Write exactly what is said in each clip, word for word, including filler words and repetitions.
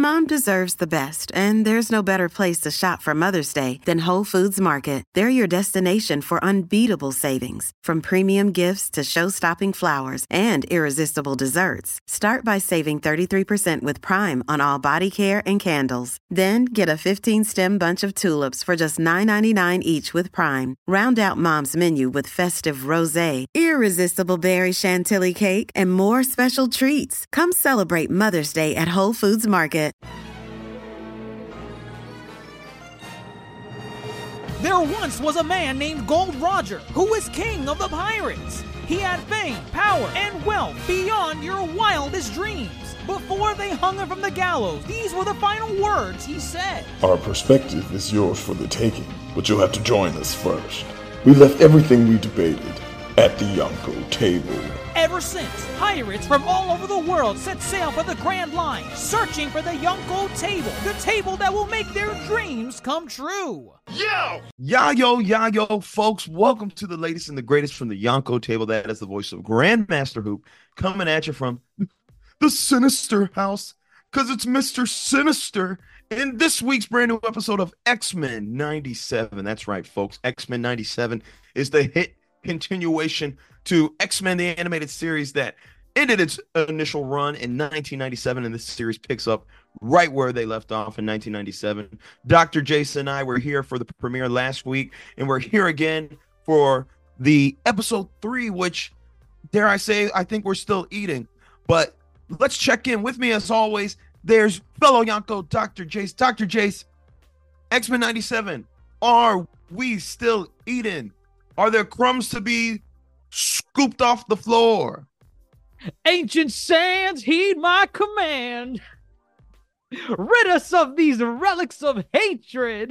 Mom deserves the best, and there's no better place to shop for Mother's Day than Whole Foods Market. They're your destination for unbeatable savings, from premium gifts to show-stopping flowers and irresistible desserts. Start by saving thirty-three percent with Prime on all body care and candles. Then get a fifteen-stem bunch of tulips for just nine ninety-nine each with Prime. Round out Mom's menu with festive rosé, irresistible berry chantilly cake, and more special treats. Come celebrate Mother's Day at Whole Foods Market. There once was a man named Gold Roger who was king of the pirates. He had fame, power, and wealth beyond your wildest dreams. Before they hung him from the gallows, these were the final words he said. Our perspective is yours for the taking, but you'll have to join us first. We left everything we debated at the Yonko table. Ever since, pirates from all over the world set sail for the Grand Line, searching for the Yonko table, the table that will make their dreams come true. Yo! Yayo, yayo, folks. Welcome to the latest and the greatest from the Yonko table. That is the voice of Grandmaster Hoop coming at you from the Sinister House, because it's Mister Sinister in this week's brand new episode of X-Men ninety-seven. That's right, folks. X-Men ninety-seven is the hit continuation to X-Men, the animated series that ended its initial run in nineteen ninety-seven, and this series picks up right where they left off in nineteen ninety-seven. Doctor Jason and I were here for the premiere last week, and we're here again for the episode three, which, dare I say, I think we're still eating. But let's check in with me, as always. There's fellow Yonko, Doctor Jace. Doctor Jace, X-Men ninety-seven, are we still eating? Are there crumbs to be scooped off the floor? Ancient sands, heed my command. Rid us of these relics of hatred.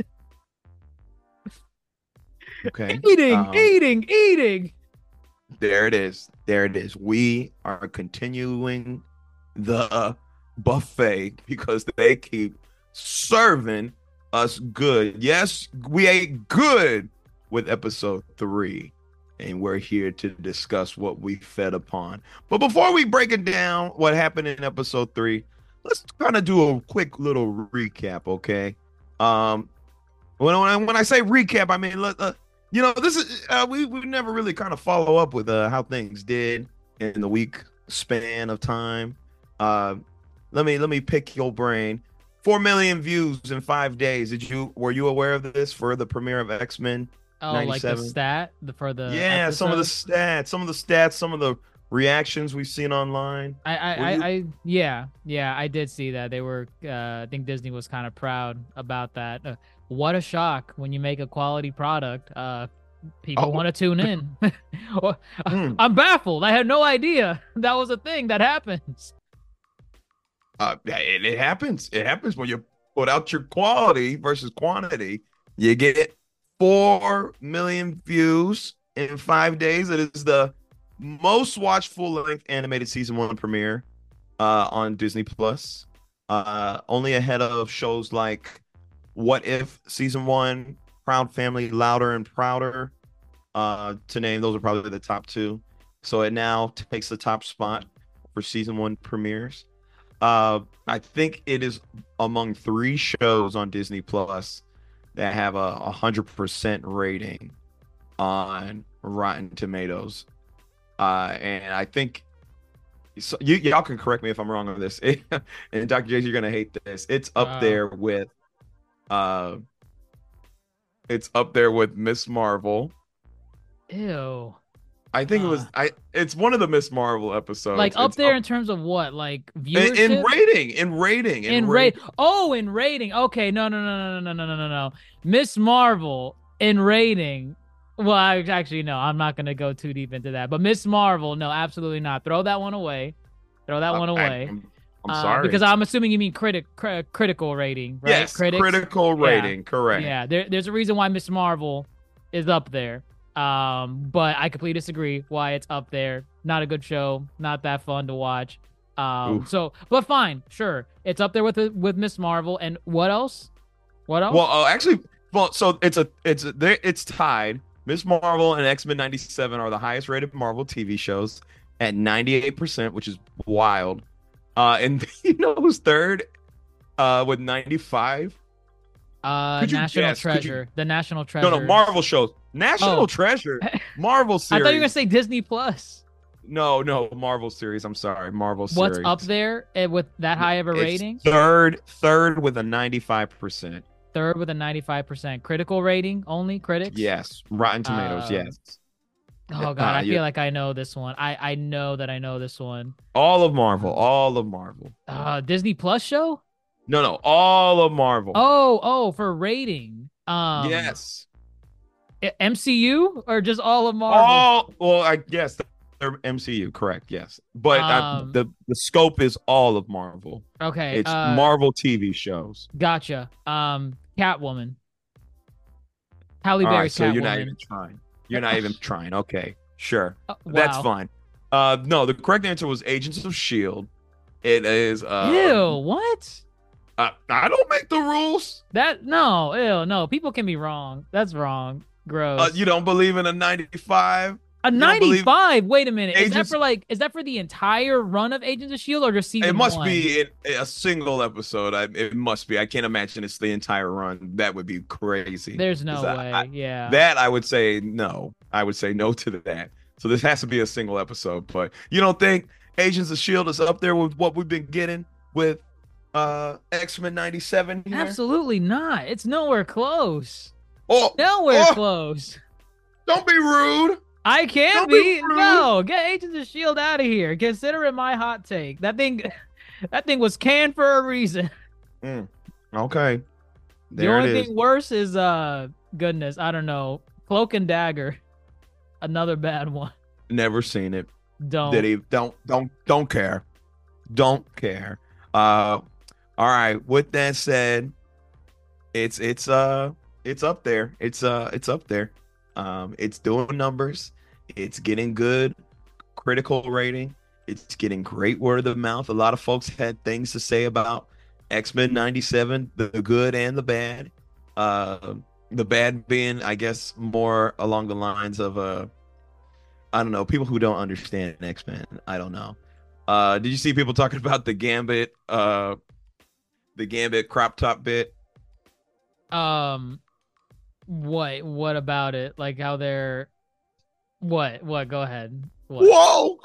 Okay. Eating, um, eating, eating. There it is. There it is. We are continuing the buffet because they keep serving us good. Yes, we ate good with episode three, and we're here to discuss what we fed upon. But before we break it down, what happened in episode three, let's kind of do a quick little recap, okay? Um, when when I, when I say recap, I mean, uh, you know, this is uh, we we never really kind of follow up with uh, how things did in the week span of time. Uh, let me let me pick your brain. Four million views in five days. Did you were you aware of this for the premiere of X-Men? Oh, like the stat the, for the yeah, episode? some of the stats, some of the stats, some of the reactions we've seen online. I, I, I, I, yeah, yeah, I did see that. They were, uh, I think Disney was kind of proud about that. Uh, what a shock when you make a quality product. Uh, people oh. want to tune in. well, hmm. I'm baffled. I had no idea that was a thing that happens. Uh, it, it happens. It happens when you put out your quality versus quantity. You get four million views in five days. It is the most watched full-length animated season one premiere uh, on Disney Plus. Uh, only ahead of shows like What If season one, Proud Family, Louder and Prouder, uh, to name. Those are probably the top two. So it now takes the top spot for season one premieres. Uh, I think it is among three shows on Disney Plus that have a one hundred percent rating on Rotten Tomatoes. Uh, and I think so, you, y'all can correct me if I'm wrong on this. It, and Doctor J, you're going to hate this. It's up wow. there with, uh, it's up there with Miss Marvel. Ew. I think uh, it was, I, it's one of the Miss Marvel episodes. Like up it's there up, in terms of what? Like viewership? In, in rating, in rating. In, in rate. Oh, in rating. Okay. No, no, no, no, no, no, no, no, no. Miss Marvel in rating. Well, I, actually, no, I'm not going to go too deep into that. But Miss Marvel, no, absolutely not. Throw that one away. Throw that uh, one away. I'm, I'm uh, sorry. Because I'm assuming you mean critic, cri- critical rating, right? Yes, Critics? critical rating, yeah. correct. Yeah, there, there's a reason why Miss Marvel is up there. Um, but I completely disagree why it's up there. Not a good show. Not that fun to watch. Um, Oof. so, but fine, sure. It's up there with the, with Miss Marvel. And what else? What else? Well, uh, actually, well, so it's a, it's a, it's tied. Miss Marvel and X-Men ninety-seven are the highest rated Marvel T V shows at ninety-eight percent, which is wild. Uh, and you know who's third? Uh, with ninety-five. Uh, Could you National guess? Could you- Treasure. The National Treasure. No, no, Marvel shows. National Oh. Treasure. Marvel I series. thought you were gonna say Disney Plus. No, no, Marvel series. I'm sorry, Marvel series. What's up there eh, with that high of a It's rating? Third, third with a ninety-five percent. Third with a ninety-five percent critical rating only. Critics. Yes, Rotten Tomatoes. Um, yes, Oh god, Uh, I you- feel like I know this one. I I know that I know this one. all of Marvel. All of Marvel. Uh, Disney Plus show. No, no, all of Marvel. Oh oh for rating. Um. yes, I- M C U or just all of Marvel? all. Well, I guess they're M C U. Correct. Yes, but uh, Um, the the scope is all of Marvel. Okay. It's uh, Marvel T V shows. Gotcha. Um, Catwoman. Halle All right, Berry's so Catwoman. you're not even trying. You're not even trying. Okay, sure. Uh, That's wow. fine. Uh, no, the correct answer was Agents of Shield. It is. Uh, Ew, what? uh, I don't make the rules. That no, ew, no. People can be wrong. That's wrong. Gross. Uh, you don't believe in a ninety-five? a you don't believe- ninety-five. Wait a minute. Is that Agents- for like? Is that for the entire run of Agents of Shield or just season It must one? be in a single episode. I, it must be. I can't imagine it's the entire run. That would be crazy. There's no 'Cause I- way. I- yeah. That I would say no. I would say no to that. So this has to be a single episode. But you don't think Agents of Shield is up there with what we've been getting with uh X-Men ninety-seven here? Absolutely not. It's nowhere close. Oh, Nowhere oh, close. don't be rude. I can't Don't be be. rude. No, get Agents of Shield out of here. Consider it my hot take. That thing, that thing was canned for a reason. Okay. The There only it is. thing worse is uh, goodness, I don't know, Cloak and Dagger, another bad one. Never seen it. Don't. Did he? Don't don't don't care. Don't care. Uh, all right. With that said, it's it's uh it's up there. It's uh it's up there. Um, it's doing numbers. It's getting good critical rating. It's getting great word of mouth. A lot of folks had things to say about X-Men ninety-seven, the good and the bad. Uh, the bad being, I guess, more along the lines of uh, I don't know, people who don't understand X-Men. I don't know. Uh, did you see people talking about the Gambit, uh, the Gambit crop top bit? Um, what? What about it? Like how they're, what? What? Go ahead. What? Whoa!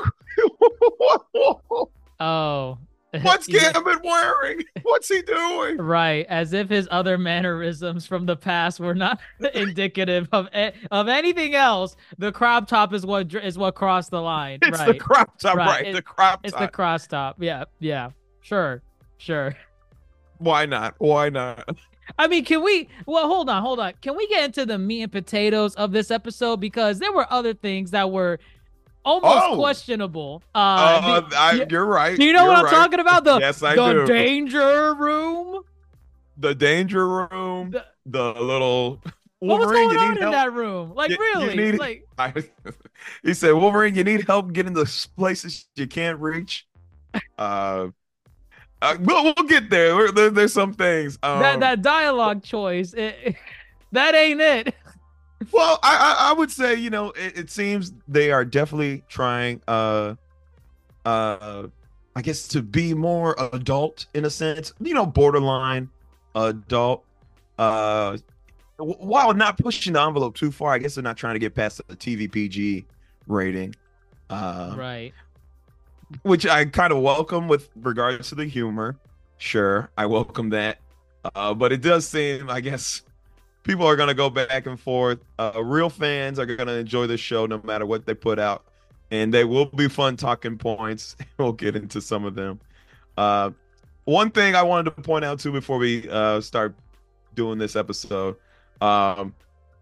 Whoa! Oh. What's Yeah. Gambit wearing? What's he doing? Right, as if his other mannerisms from the past were not indicative of a- of anything else. The crop top is what dr- is what crossed the line. It's right, the crop top, Right. right? It- the crop it's top. the cross top. Yeah, yeah, sure, sure. Why not? Why not? I mean, can we? Well, hold on, hold on. Can we get into the meat and potatoes of this episode because there were other things that were almost Oh. questionable. Uh, Uh, do, I, you- you're right. do you know You're what I'm right. talking about? The Yes, I the do. danger room. The danger room. The- The little What was Wolverine. going You on need in help. that room? Like You- you really? need- Like I, he said, Wolverine, you need help getting to places you can't reach. Uh, uh we'll, we'll get there. We're- there. There's some things. Um, that that dialogue choice, it, that ain't it. Well, I, I I would say, you know, it, it seems they are definitely trying, uh, uh, I guess, to be more adult in a sense. You know, borderline adult. Uh, w- while not pushing the envelope too far, I guess they're not trying to get past the T V P G rating. Uh, Right. which I kind of welcome with regards to the humor. Sure, I welcome that. Uh, but it does seem, I guess, people are going to go back and forth. Uh, real fans are going to enjoy the show no matter what they put out. And they will be fun talking points. We'll get into some of them. Uh, one thing I wanted to point out, too, before we uh, start doing this episode. Um,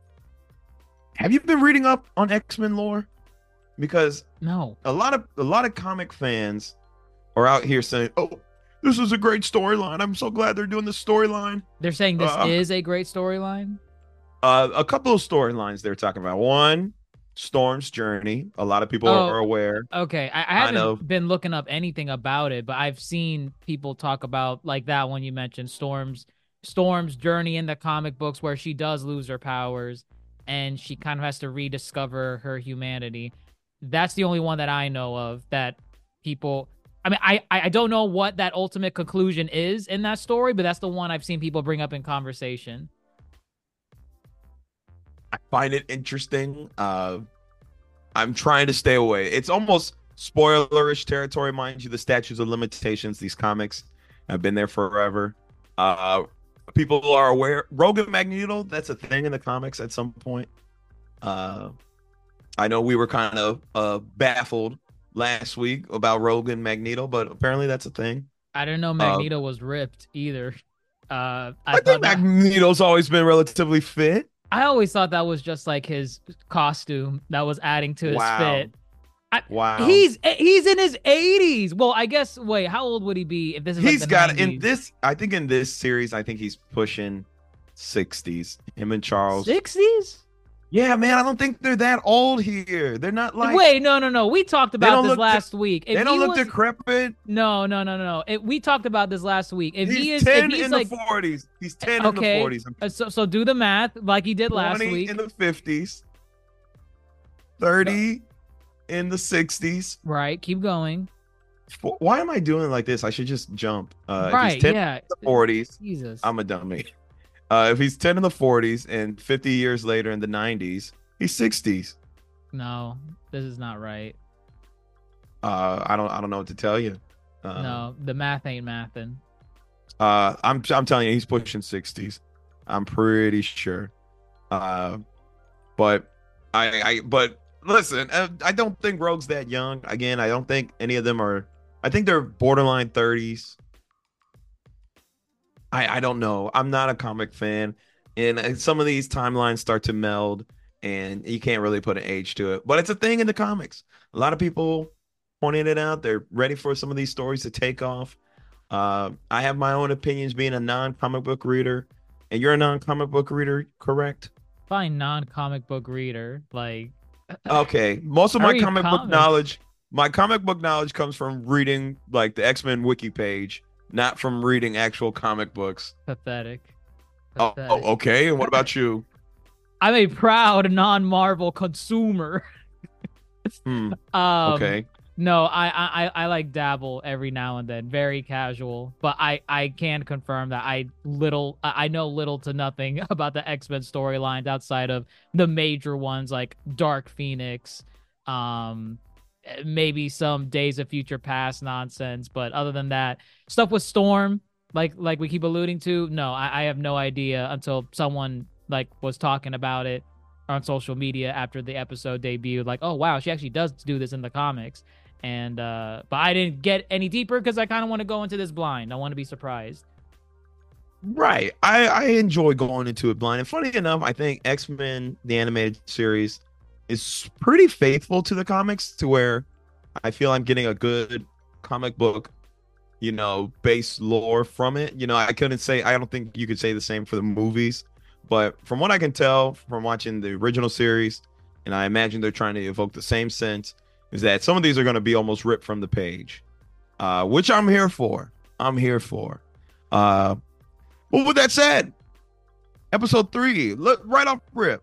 have you been reading up on X-Men lore? Because No. a lot of a lot of comic fans are out here saying, "Oh, this is a great storyline. I'm so glad they're doing this storyline." They're saying this Uh, is a great storyline. Uh, a couple of storylines they're talking about. One, Storm's journey. A lot of people Oh. are aware. Okay, I, I I haven't know. been looking up anything about it, but I've seen people talk about like that one you mentioned, Storm's Storm's journey in the comic books where she does lose her powers and she kind of has to rediscover her humanity. That's the only one that I know of that people. I I mean, I I don't know what that ultimate conclusion is in that story, but that's the one I've seen people bring up in conversation. I find it interesting. Uh, I'm trying to stay away. It's almost spoilerish territory, mind you. The statutes of limitations, these comics have been there forever. Uh, people are aware. Rogue and Magneto, that's a thing in the comics at some point. Uh, I know we were kind of uh, baffled last week about Rogue and Magneto, but apparently that's a thing. I didn't know Magneto uh, was ripped either. Uh, I, I think that... Magneto's always been relatively fit. I always thought that was just like his costume that was adding to his wow. fit. I, wow. He's he's in his eighties. Well, I guess, wait, how old would he be if this is He's like the got nineties? in this, I think in this series, I think he's pushing sixties. Him and Charles. sixties? Yeah, man, I don't think they're that old here. They're not like. Wait, no, no, no. We talked about this last de- week. If they don't look was... decrepit. No, no, no, no, no. It, we talked about this last week. If he's he is ten if he's in like... the forties. He's ten okay. in the forties. Uh, so, so do the math like he did last week. in the fifties. thirty in the sixties. Right. Keep going. Why am I doing like this? I should just jump. Uh, right. If he's ten yeah. in the forties. Jesus. I'm a dummy. Uh, if he's ten in the forties and fifty years later in the nineties, he's sixties. No, this is not right. Uh, I don't. I don't know what to tell you. Uh, no, the math ain't mathin'. Uh, I'm. I'm telling you, he's pushing sixties. I'm pretty sure. Uh, but I. I. But listen, I don't think Rogue's that young. Again, I don't think any of them are. I think they're borderline thirties. I. I don't know. I'm not a comic fan, and some of these timelines start to meld. And you can't really put an age to it, but it's a thing in the comics. A lot of people pointing it out. They're ready for some of these stories to take off. Uh, I have my own opinions being a non-comic book reader, and you're a non-comic book reader, correct? Fine, non-comic book reader. Like, okay, most of my comic comics. book knowledge, my comic book knowledge comes from reading like the X-Men wiki page, not from reading actual comic books. Pathetic. Pathetic. Oh, oh, okay. And what about you? I'm a proud non-Marvel consumer. hmm. um, okay. No, I, I I like dabble every now and then, very casual. But I, I can confirm that I little I know little to nothing about the X-Men storylines outside of the major ones like Dark Phoenix, um, maybe some Days of Future Past nonsense. But other than that, stuff with Storm, like like we keep alluding to, no, I, I have no idea until someone like was talking about it on social media after the episode debuted, like, oh wow, she actually does do this in the comics. And uh but I didn't get any deeper because I kind of want to go into this blind. I want to be surprised. Right. I I enjoy going into it blind. And funny enough, I think X-Men the animated series is pretty faithful to the comics, to where I feel I'm getting a good comic book, you know, base lore from it. You know, I couldn't say, I don't think you could say the same for the movies. But from what I can tell from watching the original series, and I imagine they're trying to evoke the same sense, is that some of these are going to be almost ripped from the page, uh, which I'm here for. I'm here for. Uh, well, with that said, episode three, look right off rip.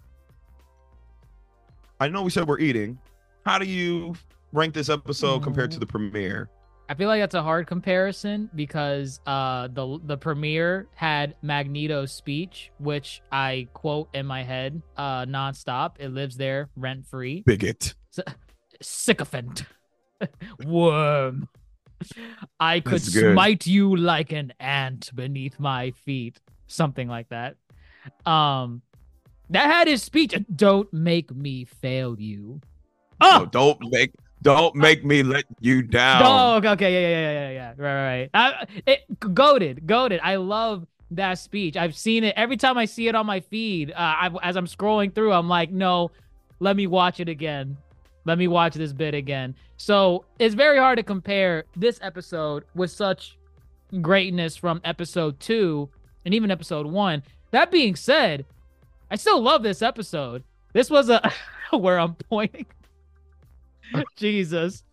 I know we said we're eating. How do you rank this episode compared to the premiere? I feel like that's a hard comparison because uh, the the premiere had Magneto's speech, which I quote in my head uh, nonstop. It lives there rent free. Bigot. Sycophant. Worm. I could That's good. smite you like an ant beneath my feet. Something like that. Um, that had his speech. Don't make me fail you. Oh, no, don't make. Don't make me let you down. Oh, okay, okay, yeah, yeah, yeah, yeah, yeah. Right, right. Uh, it goated, goated. I love that speech. I've seen it every time I see it on my feed. Uh, I, as I'm scrolling through, I'm like, no, let me watch it again. Let me watch this bit again. So it's very hard to compare this episode with such greatness from episode two and even episode one. That being said, I still love this episode. This was a where I'm pointing. Jesus.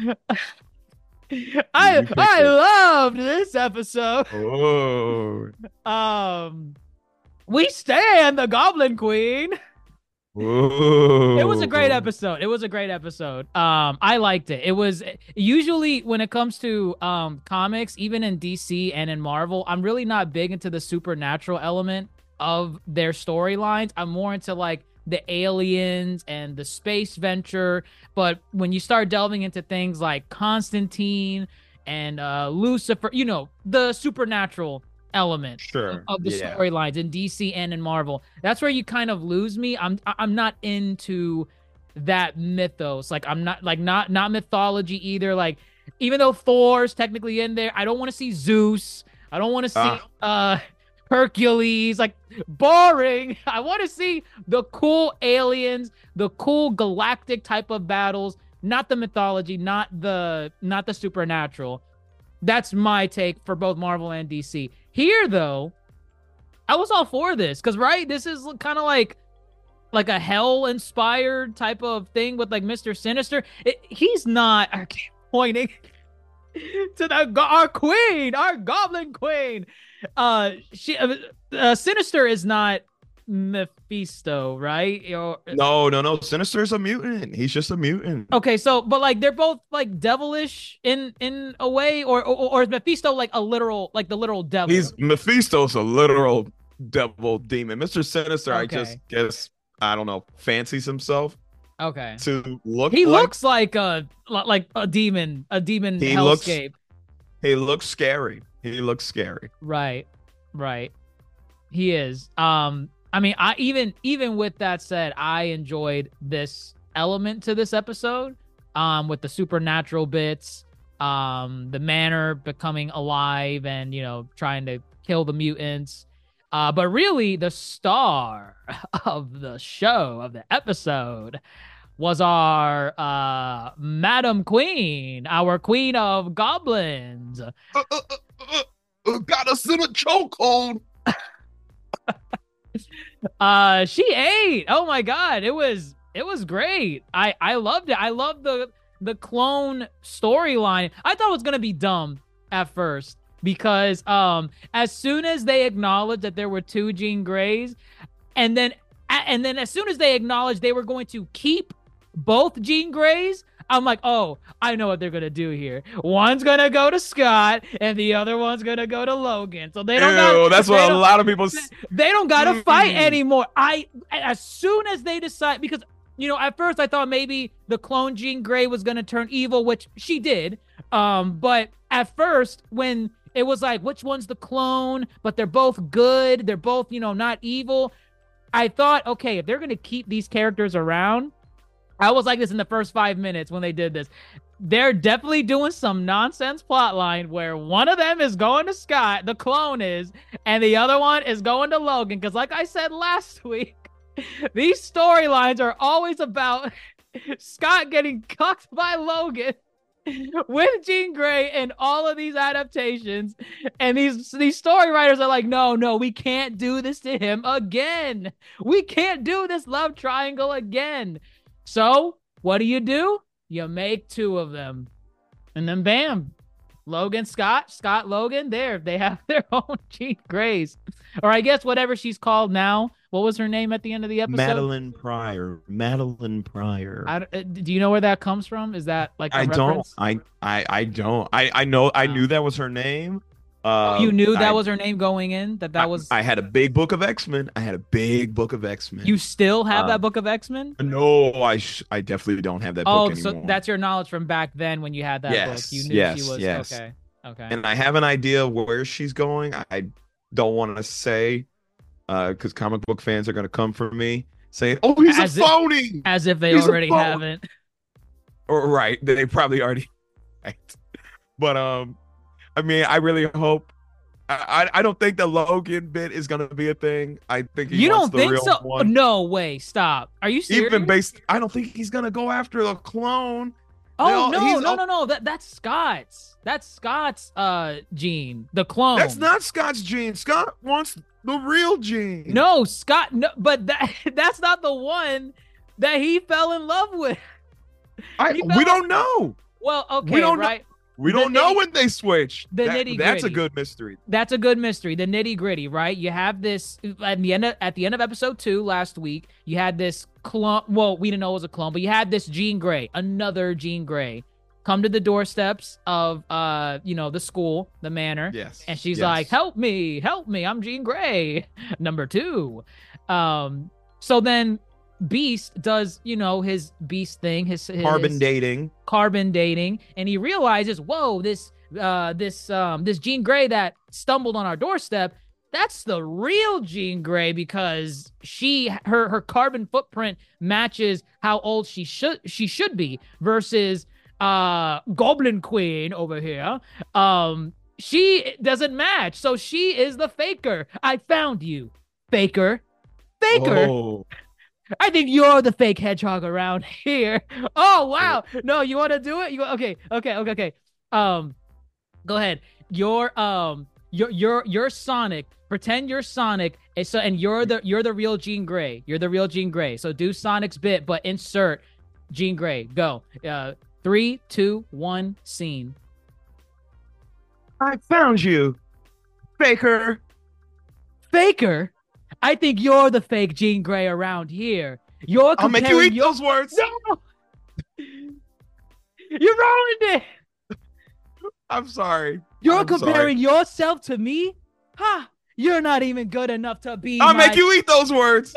I I loved this episode. Oh. Um we stand the Goblin Queen. Ooh. It was a great episode. It was a great episode. Um, I liked it. It was usually when it comes to um comics, even in D C and in Marvel, I'm really not big into the supernatural element of their storylines. I'm more into like the aliens and the space venture. But when you start delving into things like Constantine and uh Lucifer, you know, the supernatural element sure. of, of the yeah. storylines in D C and in Marvel, that's where you kind of lose me. I'm I'm not into that mythos. Like I'm not like not not mythology either. Like even though Thor's technically in there, I don't want to see Zeus. I don't want to see uh. uh Hercules. Like boring. I want to see the cool aliens, the cool galactic type of battles, not the mythology, not the not the supernatural. That's my take for both Marvel and D C. Here, though, I was all for this because, right, this is kind of like like a hell-inspired type of thing with like Mister Sinister. It, he's not. I keep pointing to the our queen, our Goblin Queen. Uh, she uh, uh, Sinister is not Mephisto, right? Or, no, no, no. Sinister is a mutant. He's just a mutant. Okay, so but like they're both like devilish in in a way, or or, or is Mephisto like a literal like the literal devil? He's Mephisto's a literal devil demon. Mister Sinister, okay. I just guess I don't know, fancies himself. Okay. To look. He like, looks like a like a demon, a demon he hellscape. Looks, he looks scary. He looks scary. Right, right. He is. Um. I mean, I even even with that said, I enjoyed this element to this episode, um, with the supernatural bits, um, the manor becoming alive and, you know, trying to kill the mutants. Uh, but really, the star of the show, of the episode, was our uh, Madam Queen, our queen of goblins. Uh, uh, uh, uh, got us in a chokehold. uh she ate. Oh my god, it was it was great. I I loved it. I loved the the clone storyline. I thought it was gonna be dumb at first because um as soon as they acknowledged that there were two Jean Greys, and then and then as soon as they acknowledged they were going to keep both Jean Greys, I'm like, oh, I know what they're gonna do here. One's gonna go to Scott, and the other one's gonna go to Logan. So they don't. Ew, gotta, that's what a lot of people. They don't gotta mm. fight anymore. I as soon as they decide, because you know, at first I thought maybe the clone Jean Grey was gonna turn evil, which she did. Um, but at first when it was like, which one's the clone? But they're both good. They're both, you know, not evil. I thought, okay, if they're gonna keep these characters around. I was like this in the first five minutes when they did this. They're definitely doing some nonsense plotline where one of them is going to Scott, the clone is, and the other one is going to Logan. Because like I said last week, these storylines are always about Scott getting cucked by Logan with Jean Grey in all of these adaptations. And these, these story writers are like, no, no, we can't do this to him again. We can't do this love triangle again. So, what do you do? You make two of them. And then bam. Logan, Scott, Scott, Logan, there. They have their own Jean Greys. Or I guess whatever she's called now. What was her name at the end of the episode? Madeline Pryor. Madeline Pryor. I, do you know where that comes from? Is that like a I reference? don't. I, I, I don't. I, I know. I knew that was her name. Uh, you knew that I, was her name going in? That that I, was. I had a big book of X-Men. I had a big book of X-Men. You still have uh, that book of X-Men? No, I sh- I definitely don't have that oh, book anymore. Oh, so that's your knowledge from back then when you had that yes, book. You knew yes, she was yes. okay. Okay. And I have an idea where she's going. I don't want to say, uh, because comic book fans are going to come for me saying, "Oh, he's as a if, phony," as if they he's already haven't. Or right, they probably already. Right. But um, I mean, I really hope. I, I don't think the Logan bit is gonna be a thing. I think he you wants don't the think real so. One. No way. Stop. Are you serious? Even based, I don't think he's gonna go after the clone. Oh all, no, no, no, no. That that's Scott's. That's Scott's uh gene. The clone. That's not Scott's gene. Scott wants the real gene. No, Scott. No, but that that's not the one that he fell in love with. I we don't know. Well, okay, we don't right. Know. We the don't know nitty- when they switch. the That- nitty that's a gritty. good mystery. That's a good mystery. The nitty gritty, right? You have this at the end of at the end of episode two last week. You had this clone. Well, we didn't know it was a clone, but you had this Jean Grey, another Jean Grey, come to the doorsteps of uh, you know, the school, the manor. Yes. And she's yes. like, "Help me, help me! I'm Jean Grey, number two." Um. So then, Beast does, you know, his Beast thing, his, his carbon dating. carbon dating, and he realizes, whoa, this uh this um this Jean Grey that stumbled on our doorstep, that's the real Jean Grey, because she her her carbon footprint matches how old she should she should be, versus uh Goblin Queen over here. Um she doesn't match, so she is the faker. I found you, faker. Faker. Oh. I think you're the fake hedgehog around here. Oh wow! No, you want to do it? You okay? Okay, okay, okay. Um, go ahead. You're um, you're you're you're Sonic. Pretend you're Sonic, and so and you're the you're the real Jean Grey. You're the real Jean Grey. So do Sonic's bit, but insert Jean Grey. Go. Uh, three, two, one. Scene. I found you, Faker. Faker. I think you're the fake Jean Grey around here. You're I'll make you comparing eat your- those words. No! You ruined it! I'm sorry. You're I'm comparing yourself to me? Ha! You're not even good enough to be I'll my... make you eat those words.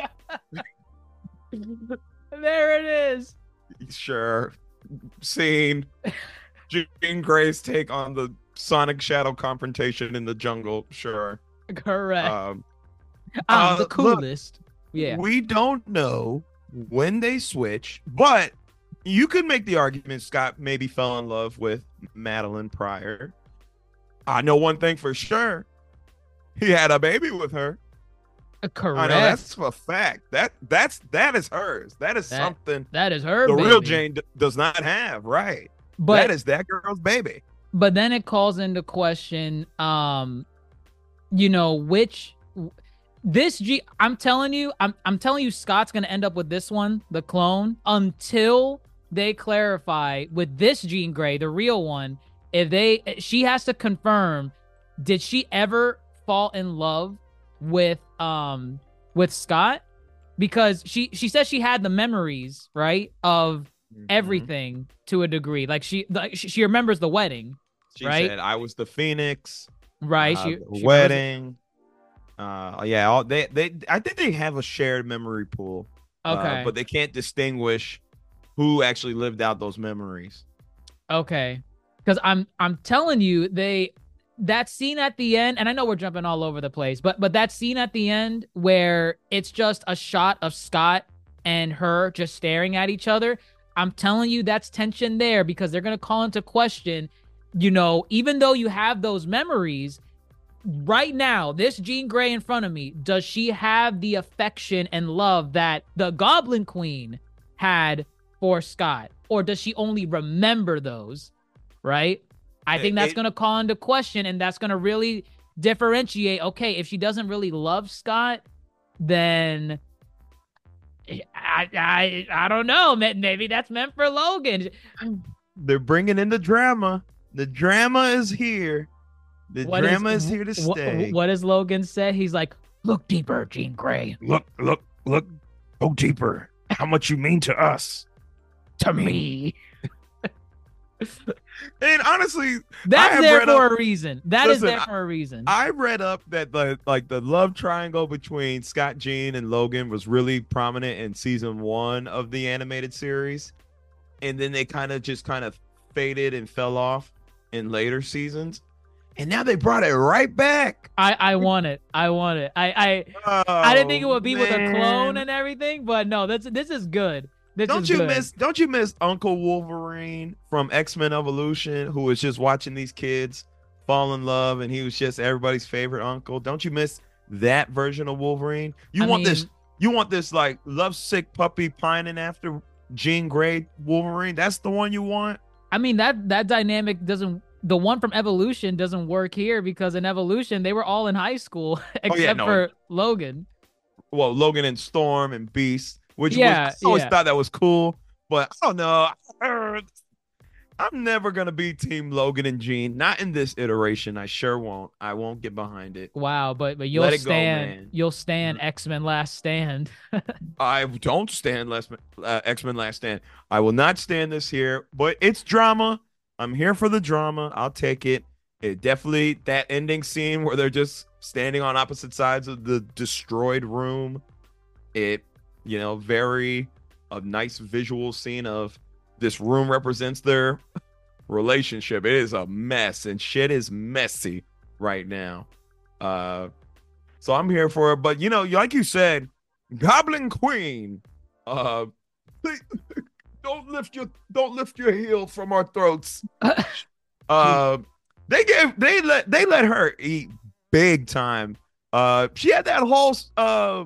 There it is. Sure. Scene. Jean Grey's take on the Sonic Shadow confrontation in the jungle. Sure. Correct. Um, I'm uh, the look, coolest. Yeah. We don't know when they switch, but you could make the argument Scott maybe fell in love with Madeline prior. I know one thing for sure. He had a baby with her. Correct. I know that's a fact. That that's that is hers. That is That- something that is her the baby. real Jane d- does not have. Right. But that is that girl's baby. but then it calls into question, um, you know, which this G. I'm telling you, I'm I'm telling you, Scott's gonna end up with this one, the clone, until they clarify with this Jean Grey, the real one. If they, she has to confirm, did she ever fall in love with um with Scott? Because she she says she had the memories, right, of everything to a degree. Like she like she, she remembers the wedding, She right? said, "I was the Phoenix." right? uh, she, the she remembers it. wedding. Uh, yeah, all, they they I think they have a shared memory pool. uh, Okay. but they can't distinguish who actually lived out those memories. Okay. Because I'm I'm telling you, they that scene at the end, and I know we're jumping all over the place, but but that scene at the end where it's just a shot of Scott and her just staring at each other, I'm telling you, that's tension there, because they're gonna call into question, you know, even though you have those memories, right now, this Jean Grey in front of me, does she have the affection and love that the Goblin Queen had for Scott? Or does she only remember those? Right? I think that's It- going to call into question, and that's going to really differentiate. Okay, if she doesn't really love Scott, then I I I don't know. Ma- Maybe that's meant for Logan. They're bringing in the drama. The drama is here. The What drama is, here to wh- stay. What does Logan say? He's like, look deeper, Jean Grey. Look, look, look. Go deeper. How much you mean to us? To me. And honestly, I That's have there read for up- a reason. That is Listen, there for a reason. I read up that the like the love triangle between Scott, Jean, and Logan was really prominent in season one of the animated series, and then they kind of just kind of faded and fell off in later seasons, and now they brought it right back. I, I want it. I want it. I I, I didn't think it would be with a clone and everything, but no, that's this is good. This Don't is you good. miss? Don't you miss Uncle Wolverine from X-Men Evolution, who was just watching these kids fall in love, and he was just everybody's favorite uncle? Don't you miss that version of Wolverine? You I want this? mean- You want this like lovesick puppy pining after Jean Grey Wolverine? That's the one you want? I mean that that dynamic doesn't. The one from Evolution doesn't work here, because in Evolution they were all in high school except no. for Logan. Well, Logan and Storm and Beast, which Yeah, was I always yeah. thought that was cool, but I don't know. I'm never gonna be Team Logan and Jean. Not in this iteration. I sure won't. I won't get behind it. Wow, but but you'll Let it go, stand man. you'll stand X-Men Last Stand. I don't stand last uh, X-Men Last Stand. I will not stand this here, but it's drama. I'm here for the drama. I'll take it. It definitely, that ending scene where they're just standing on opposite sides of the destroyed room. It, you know, very a nice visual scene of this room represents their relationship. It is a mess and shit is messy right now. Uh, so I'm here for it. But you know, like you said, Goblin Queen, uh, please, don't lift your don't lift your heel from our throats. uh, they gave they let they let her eat big time. Uh, she had that whole uh.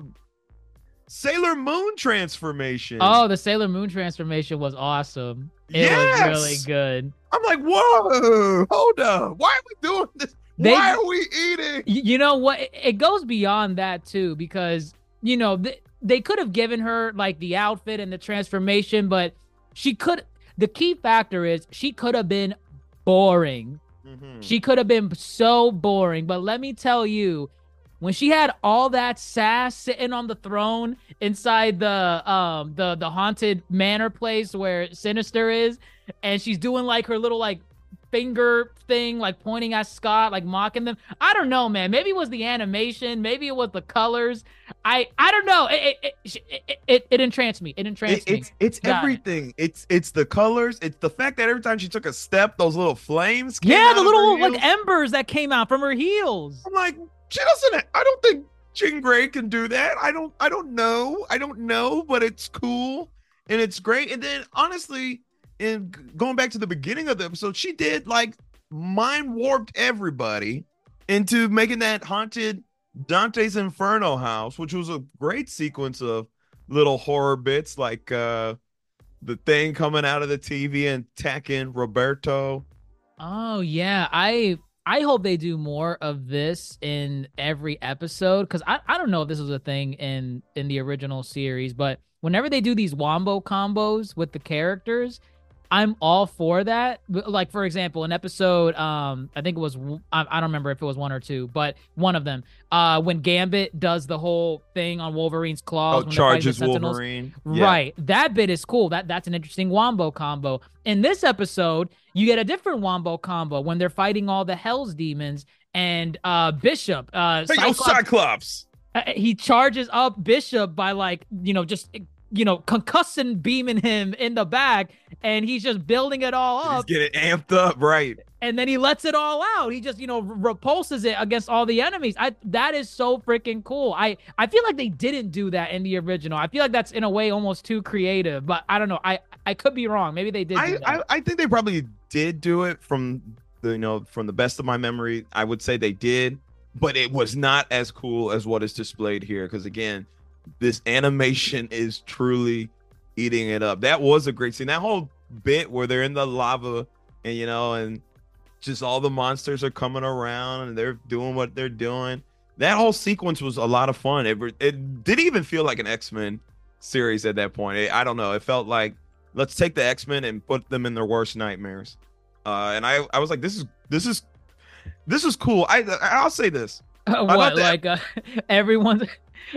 Sailor Moon transformation. Oh, the Sailor Moon transformation was awesome. It yes! was really good. I'm like, whoa, hold up. Why are we doing this? They, Why are we eating? You know what? It goes beyond that too, because, you know, th- they could have given her like the outfit and the transformation, but she could, the key factor is she could have been boring. Mm-hmm. She could have been so boring, but let me tell you, when she had all that sass sitting on the throne inside the um the the haunted manor place where Sinister is, and she's doing like her little like finger thing, like pointing at Scott, like mocking them. I don't know, man. Maybe it was the animation, maybe it was the colors. I I don't know. It it it, it, it entranced me. It entranced it, me. It's it's Got everything. It. It's it's the colors. It's the fact that every time she took a step, those little flames. Came yeah, out the of little her like embers that came out from her heels. I'm like, she doesn't. I don't think Jean Grey can do that. I don't. I don't know. I don't know. But it's cool and it's great. And then honestly, in going back to the beginning of the episode, she did like mind warped everybody into making that haunted Dante's Inferno house, which was a great sequence of little horror bits, like uh, the thing coming out of the T V and attacking Roberto. Oh yeah, I. I hope they do more of this in every episode, because I, I don't know if this was a thing in, in the original series, but whenever they do these wombo combos with the characters, I'm all for that. Like, for example, an episode, um, I think it was, I, I don't remember if it was one or two, but one of them, uh, when Gambit does the whole thing on Wolverine's claws. Oh, charges Wolverine. Right. Yeah. That bit is cool. That That's an interesting wombo combo. In this episode, you get a different wombo combo when they're fighting all the Hell's Demons, and uh, Bishop, uh, hey, Cyclops, yo, Cyclops. Uh, he charges up Bishop by, like, you know, just, you know, concussing beaming him in the back, and he's just building it all up. He's getting amped up, right? And then he lets it all out. He just, you know, repulses it against all the enemies. I that is so freaking cool. I I feel like they didn't do that in the original. I feel like that's in a way almost too creative, but I don't know. I I could be wrong. Maybe they did. I do that. I, I think they probably did do it from the, you know, from the best of my memory. I would say they did, but it was not as cool as what is displayed here. Because again, this animation is truly eating it up. That was a great scene. That whole bit where they're in the lava and, you know, and just all the monsters are coming around and they're doing what they're doing. That whole sequence was a lot of fun. It, it didn't even feel like an X-Men series at that point. It, I don't know. It felt like, let's take the X-Men and put them in their worst nightmares. Uh, and I, I was like, this is, this is, this is cool. I, I'll say this. Uh, what, like uh, everyone's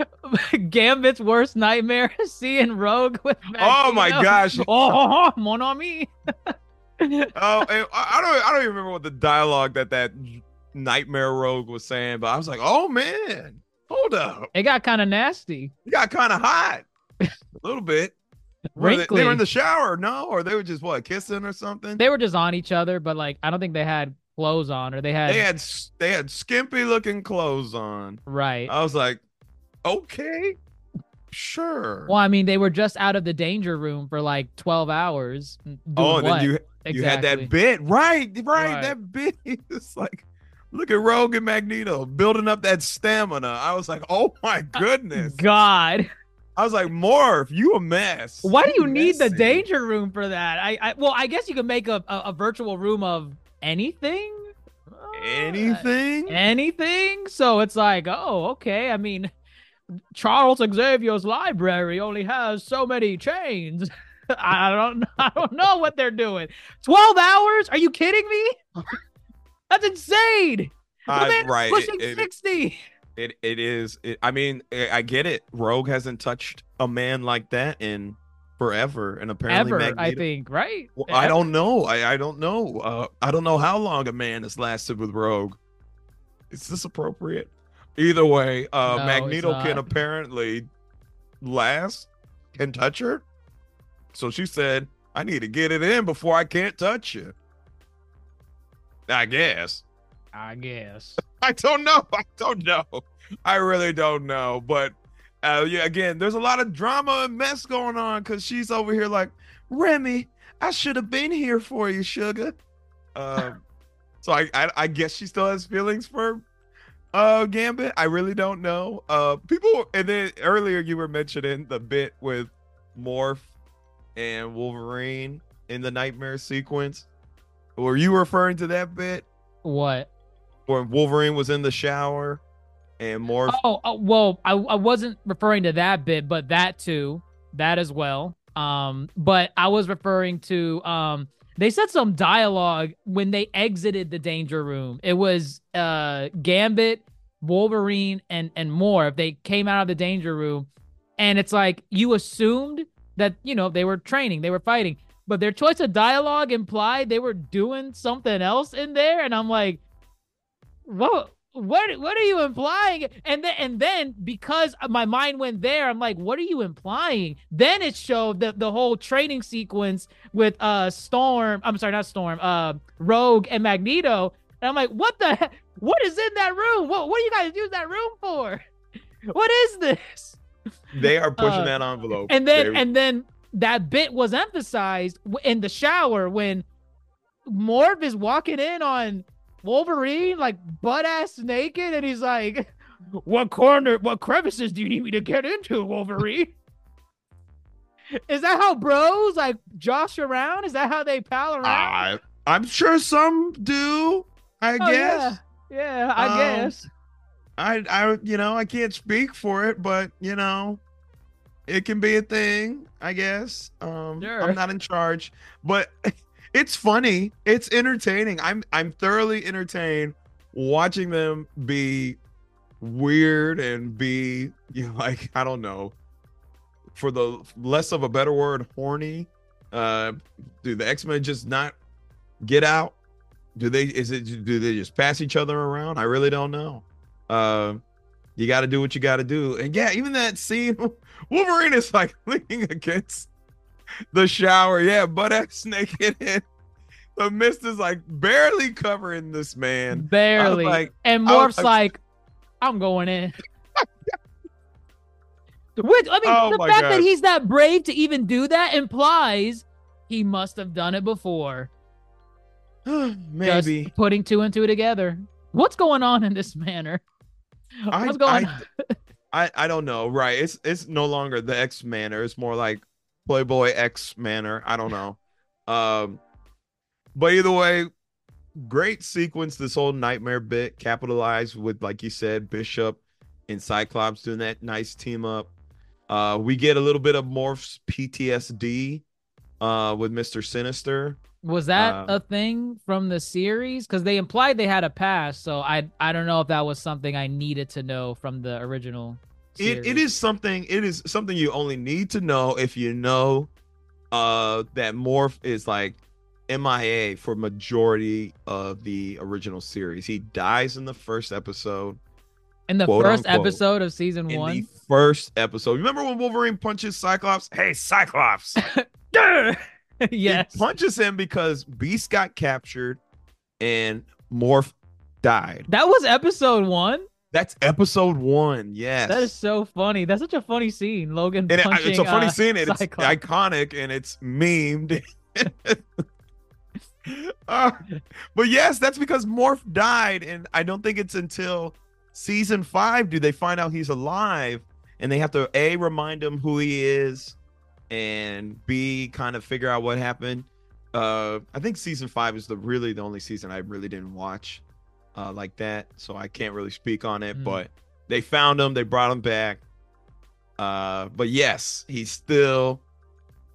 Gambit's worst nightmare, seeing Rogue with Magneto. Oh my gosh. Oh, mon ami. Oh, I I don't, I don't even remember what the dialogue that that nightmare Rogue was saying, but I was like, oh man, hold up. It got kind of nasty. It got kind of hot, a little bit. Were they, they were in the shower, no, or they were just what, kissing or something. They were just on each other, but like I don't think they had clothes on, or they had they had they had skimpy looking clothes on. Right. I was like, okay, sure. Well, I mean, they were just out of the danger room for like twelve hours. Oh, and what? then you exactly. you had that bit, right, right, right. that bit. It's like, look at Rogue and Magneto building up that stamina. I was like, oh my goodness, God. I was like, Morph, you a mess. Why do you messy. need the danger room for that? I, I well, I guess you could make a, a, a virtual room of anything. Anything? Uh, anything. So it's like, oh, okay. I mean, Charles Xavier's library only has so many chains. I don't I don't know what they're doing. twelve hours? Are you kidding me? That's insane. The Uh, man's right. pushing It- it- sixty. It it is. It, I mean, I I get it. Rogue hasn't touched a man like that in forever, and apparently Ever, Magneto. I think, right? Well, I Ever. don't know. I I don't know. Uh, I don't know how long a man has lasted with Rogue. Is this appropriate? Either way, uh, No, Magneto it's can not. apparently last, can touch her. So she said, "I need to get it in before I can't touch you." I guess. I guess. I don't know. I don't know. I really don't know. But uh, yeah, again, there's a lot of drama and mess going on because she's over here like, Remy, I should have been here for you, sugar. Um, so I, I I guess she still has feelings for uh Gambit. I really don't know. Uh, people, and then earlier you were mentioning the bit with Morph and Wolverine in the nightmare sequence. Were you referring to that bit? What? Where Wolverine was in the shower and Morph. Oh, oh well, I I wasn't referring to that bit, but that too, that as well. Um, but I was referring to um, they said some dialogue when they exited the danger room. It was uh Gambit, Wolverine, and and more. If they came out of the danger room, and it's like you assumed that you know they were training, they were fighting, but their choice of dialogue implied they were doing something else in there, and I'm like, what? What what are you implying? And then and then because my mind went there, I'm like, what are you implying? Then it showed the the whole training sequence with uh Storm. I'm sorry, not Storm. Uh, Rogue and Magneto. And I'm like, what the heck? What is in that room? What what do you guys use that room for? What is this? They are pushing Uh, that envelope. And then They- and then that bit was emphasized w- in the shower when Morph is walking in on Wolverine, like butt ass naked, and he's like, "What corner, what crevices do you need me to get into, Wolverine?" Is that how bros like josh around? Is that how they pal around? I, I'm sure some do. I Oh, guess. yeah, yeah, I Um, guess. I, I, you know, I can't speak for it, but you know, it can be a thing. I guess. Um, Sure. I'm not in charge, but it's funny. It's entertaining. I'm, I'm thoroughly entertained watching them be weird and be, you know, like I don't know, for the less of a better word, horny. Uh, do the X-Men just not get out? Do they? Is it? Do they just pass each other around? I really don't know. Uh, you got to do what you got to do, and yeah, even that scene, Wolverine is like leaning against the shower, yeah, butt ass naked, and the mist is like barely covering this man. Barely. like- and I was Morph's like- like, I'm going in. Which, I mean, Oh the my fact God. that he's that brave to even do that implies he must have done it before. Maybe Just putting two and two together. What's going on in this manor? I- What's going I- on? I I don't know. Right? It's it's no longer the X manner. It's more like Playboy X manner. I don't know. Um, but either way, great sequence. This whole nightmare bit capitalized with, like you said, Bishop and Cyclops doing that nice team up. Uh, we get a little bit of Morph's P T S D uh, with Mister Sinister. Was that uh, a thing from the series? Because they implied they had a past, so I I don't know if that was something I needed to know from the original series. It it is something. It is something you only need to know if you know uh, that Morph is like M I A for majority of the original series. He dies in the first episode. in the quote, first unquote, episode of season In one. the first episode, remember when Wolverine punches Cyclops? Hey, Cyclops! Yes. He punches him because Beast got captured and Morph died. That was episode one. That's episode one. Yes, That is so funny. That's such a funny scene. Logan and it- punching. it's a funny uh, scene. And it's Cyclops. iconic and it's memed. Uh, but yes, that's because Morph died, and I don't think it's until season five do they find out he's alive, and they have to A, remind him who he is, and B, kind of figure out what happened. Uh, I think season five is the really the only season I really didn't watch uh, like that, so I can't really speak on it. Mm. But they found him, they brought him back. Uh, but yes, he's still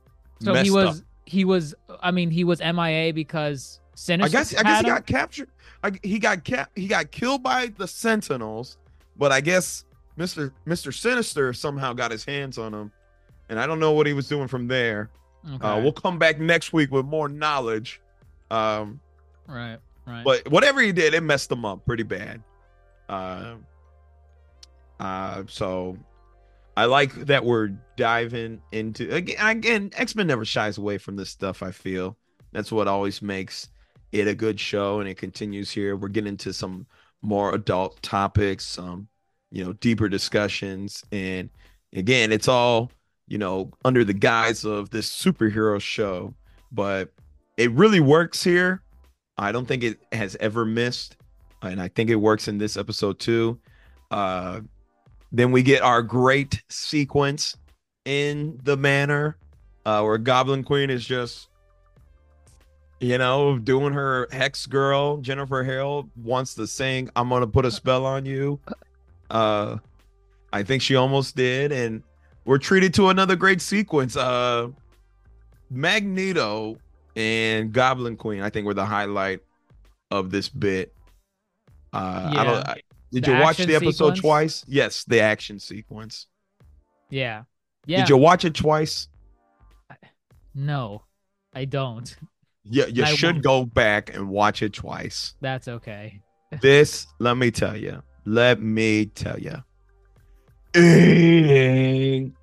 So messed he was up. he was I mean he was M I A because Sinister. I guess I guess had he him? got captured. I, he got cap he got killed by the Sentinels, but I guess Mister Mister Sinister somehow got his hands on him, and I don't know what he was doing from there. Okay. Uh, we'll come back next week with more knowledge. Um, right, right. but whatever he did, it messed him up pretty bad. Uh, uh, so I like that we're diving into again. Again, X-Men never shies away from this stuff. I feel that's what always makes it a good show, and it continues here. We're getting into some more adult topics, some you know deeper discussions, and again, it's all you know under the guise of this superhero show, but it really works here. I don't think it has ever missed, and I think it works in this episode too. Uh, then we get our great sequence in the manor uh, where Goblin Queen is just, you know, doing her hex girl. Jennifer Hale wants to sing, "I'm gonna put a spell on you." Uh, I think she almost did, and we're treated to another great sequence. Uh, Magneto and Goblin Queen, I think, were the highlight of this bit. Uh, Yeah. I don't. I, did The you watch action the episode sequence? twice? Yes, the action sequence. Yeah. Yeah. Did you watch it twice? No, I don't. Yeah, you I should won't. go back and watch it twice. That's okay. This, let me tell you. Let me tell you. Eating,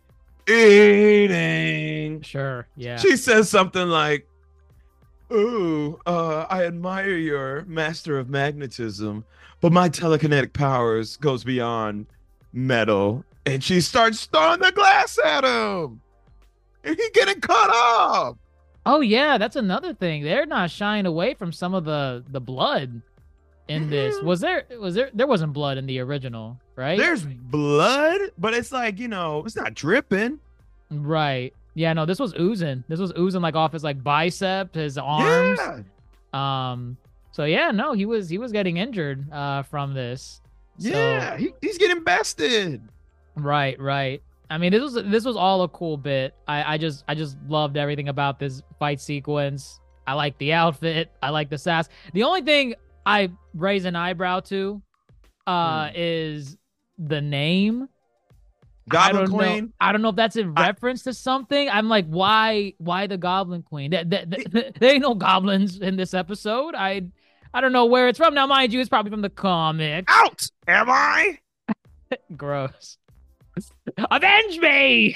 eating. Sure. Yeah. She says something like, "Ooh, uh, I admire your master of magnetism, but my telekinetic powers goes beyond metal." And she starts throwing the glass at him. And he getting cut off. Oh yeah, that's another thing. They're not shying away from some of the the blood in this. Mhm. Was there was there there wasn't blood in the original, right? There's blood, but it's like, you know, it's not dripping. Right. Yeah, no, this was oozing. This was oozing like off his like bicep, his arms. Yeah. Um so yeah, no, he was he was getting injured uh from this. So- Yeah. He, he's getting bested. Right, right. I mean, this was this was all a cool bit. I I just I just loved everything about this fight sequence. I like the outfit. I like the sass. The only thing I raise an eyebrow to uh Hmm. is the name. I Goblin don't Queen. know. I don't know if that's in I- reference to something. I'm like, why why the Goblin Queen? There, there, there, there ain't no goblins in this episode. I I don't know where it's from. Now, mind you, it's probably from the comics. Out. Am I? Gross. Avenge me.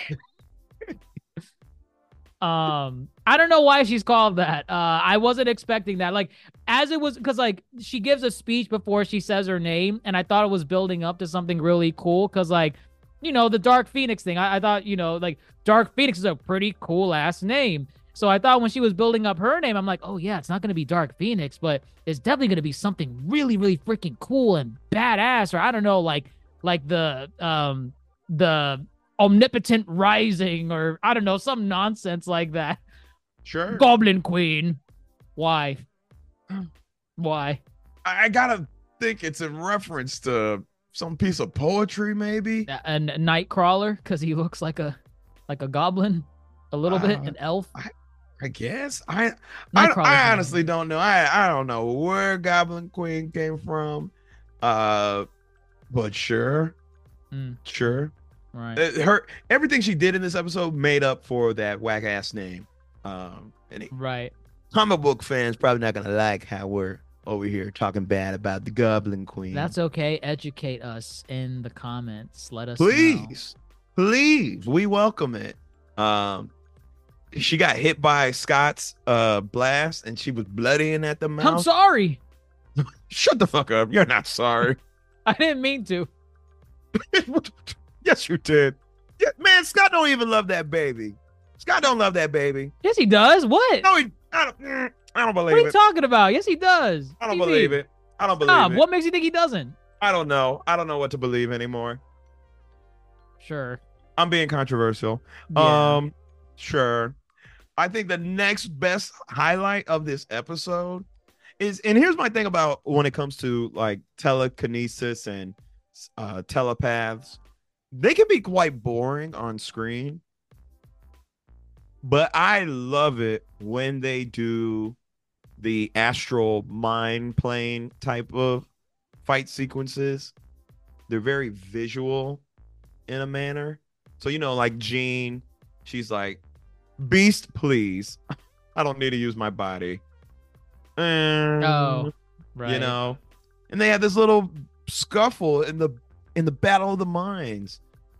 um, I don't know why she's called that. Uh, I wasn't expecting that. Like, as it was, because like she gives a speech before she says her name, and I thought it was building up to something really cool. Because like, you know, the Dark Phoenix thing. I, I thought, you know, like Dark Phoenix is a pretty cool ass name. So I thought when she was building up her name, I'm like, oh yeah, it's not gonna be Dark Phoenix, but it's definitely gonna be something really, really freaking cool and badass, or I don't know, like like the um the Omnipotent Rising, or I don't know, some nonsense like that. Sure. Goblin Queen. Why? Why? I gotta think it's in reference to some piece of poetry, maybe. A, a Nightcrawler, because he looks like a like a goblin, a little bit, Uh, an elf. I guess. I I, Nightcrawler's I not- honestly don't know. I I don't know where Goblin Queen came from. Uh, but sure, Mm. sure. Right. Uh, Her everything she did in this episode made up for that whack ass name. Um, and it- Right. comic book fans probably not gonna like how we're over here talking bad about the Goblin Queen. That's okay. Educate us in the comments. Let us know. please, please, we welcome it. Um, she got hit by Scott's uh blast, and she was bloody at the mouth. I'm sorry. Shut the fuck up. You're not sorry. I didn't mean to. Yes, you did. Yeah, man, Scott don't even love that baby. Scott don't love that baby. Yes, he does. What? No, he. I don't. mm, I don't What are believe you it. talking about? Yes, he does. I don't believe it. I don't believe Stop. it. What makes you think he doesn't? I don't know. I don't know what to believe anymore. Sure. I'm being controversial. Yeah. Um, sure. I think the next best highlight of this episode is, and here's my thing about when it comes to like telekinesis and uh, telepaths, they can be quite boring on screen. But I love it when they do the astral mind plane type of fight sequences. They're very visual in a manner. So, you know, like Jean, she's like, Beast, please. I don't need to use my body. And, Oh, right. you know, and they have this little scuffle in the in the Battle of the Minds.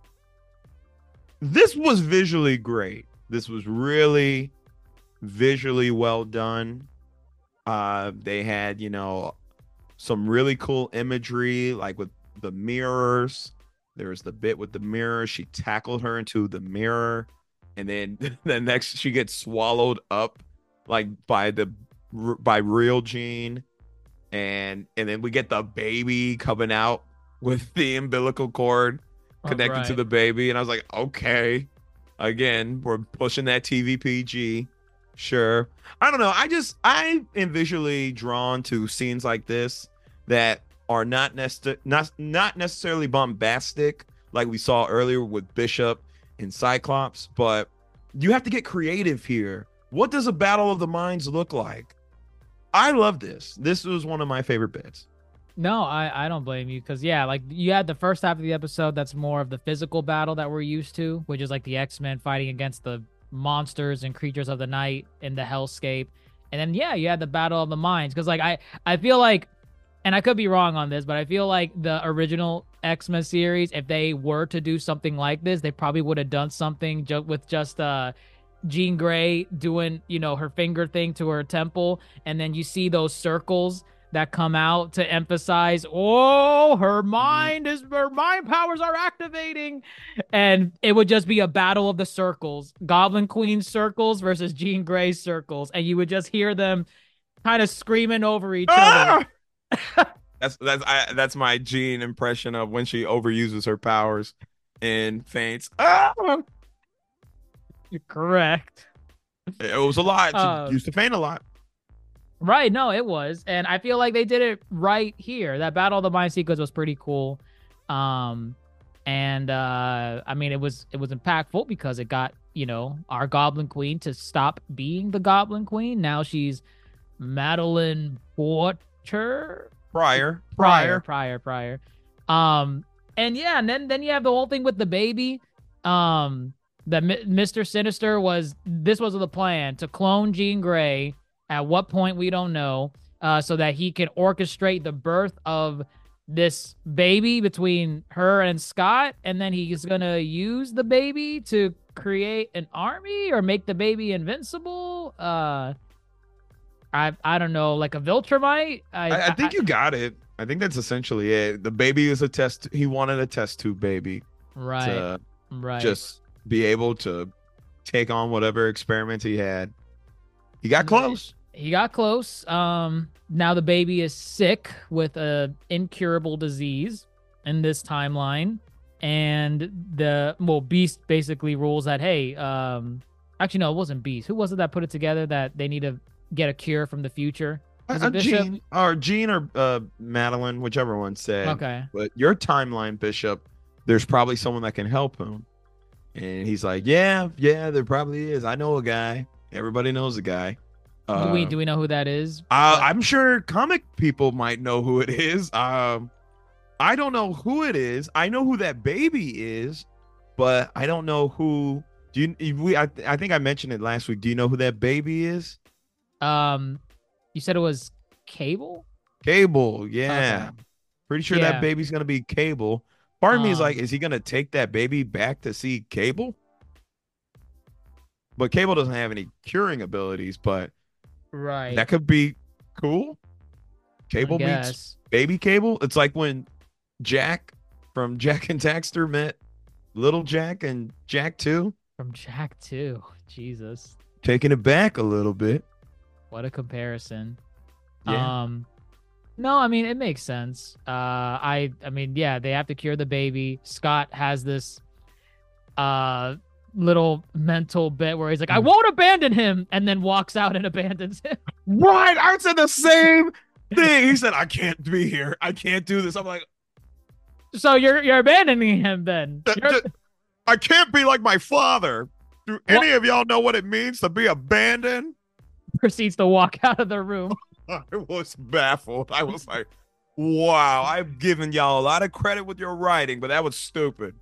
This was visually great. This was really visually well done. Uh, they had, you know, some really cool imagery, like with the mirrors. There was the bit with the mirror. She tackled her into the mirror, and then the next she gets swallowed up, like by the by real Jean, and and then we get the baby coming out with the umbilical cord connected right. to the baby, and I was like, okay, again, we're pushing that T V P G. Sure. I don't know. I just I am visually drawn to scenes like this that are not necessarily not not necessarily bombastic like we saw earlier with Bishop and Cyclops, but you have to get creative here. What does a Battle of the Minds look like? I love this. This was one of my favorite bits. No, I, I don't blame you because, yeah, like you had the first half of the episode that's more of the physical battle that we're used to, which is like the X-Men fighting against the monsters and creatures of the night in the hellscape. And then, yeah, you had the Battle of the Minds because, like, I, I feel like, and I could be wrong on this, but I feel like the original X-Men series, if they were to do something like this, they probably would have done something ju- with just uh, Jean Grey doing, you know, her finger thing to her temple. And then you see those circles that come out to emphasize, oh, her mind is, her mind powers are activating. And it would just be a battle of the circles, Goblin Queen circles versus Jean Grey circles. And you would just hear them kind of screaming over each Ah! other. that's that's I, that's my Jean impression of when she overuses her powers and faints. Ah! You're correct. It was a lot. She Uh, used to faint a lot. Right, no, it was. And I feel like they did it right here. That Battle of the Mind sequence was pretty cool. Um, and uh, I mean, it was it was impactful because it got, you know, our Goblin Queen to stop being the Goblin Queen. Now she's Madeline Porter. Prior, Prior, prior. prior, prior. Um, and yeah, and then then you have the whole thing with the baby. Um, that Mister Sinister was, this was the plan to clone Jean Grey. At what point, we don't know, uh, so that he can orchestrate the birth of this baby between her and Scott, and then he's going to use the baby to create an army or make the baby invincible. Uh, I I don't know, like a Viltrumite? I, I, I think I, you got it. I think that's essentially it. The baby is a test. He wanted a test tube baby. Right, To right. just be able to take on whatever experiments he had. He got close. He got close. Um, now the baby is sick with a incurable disease in this timeline, and the well, Beast basically rules that, hey, um, actually no, it wasn't Beast. Who was it that put it together that they need to get a cure from the future? Was Uh, it Bishop? Jean or Jean or uh, Madeline, whichever one said. Okay. But your timeline, Bishop, there's probably someone that can help him. And he's like, yeah, yeah, there probably is. I know a guy. Everybody knows a guy. Do we Uh, do we know who that is? Uh, I'm sure comic people might know who it is. Um, I don't know who it is. I know who that baby is, but I don't know who. Do you? if We I, I think I mentioned it last week. Do you know who that baby is? Um, you said it was Cable. Cable. Yeah, Okay. pretty sure Yeah. that baby's gonna be Cable. Part of me is Um, like, is he gonna take that baby back to see Cable? But Cable doesn't have any curing abilities, but Right. that could be cool. Cable I meets guess. baby Cable. It's like when Jack from Jack and Daxter met little Jack and Jack two. From Jack two. Jesus. Taking it back a little bit. What a comparison. Yeah. Um no, I mean it makes sense. Uh I I mean, yeah, they have to cure the baby. Scott has this uh little mental bit where he's like, I won't abandon him, and then walks out and abandons him. Right. I said the same thing. He said, I can't be here. I can't do this. I'm like, So you're you're abandoning him then. "Th- You're- th- I can't be like my father. Do any of y'all know what it means to be abandoned? Proceeds to walk out of the room. I was baffled. I was like, wow, I've given y'all a lot of credit with your writing, but that was stupid.